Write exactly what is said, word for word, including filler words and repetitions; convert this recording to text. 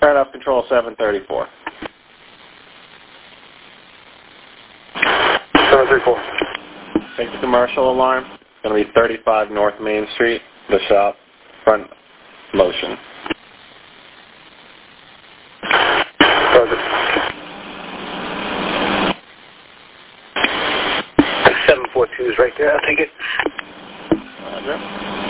Turn off control seven thirty-four. seven thirty-four. Take the commercial alarm. It's going to be thirty-five North Main Street, the shop, front motion. Roger. seven four two is right there. I'll take it. Roger.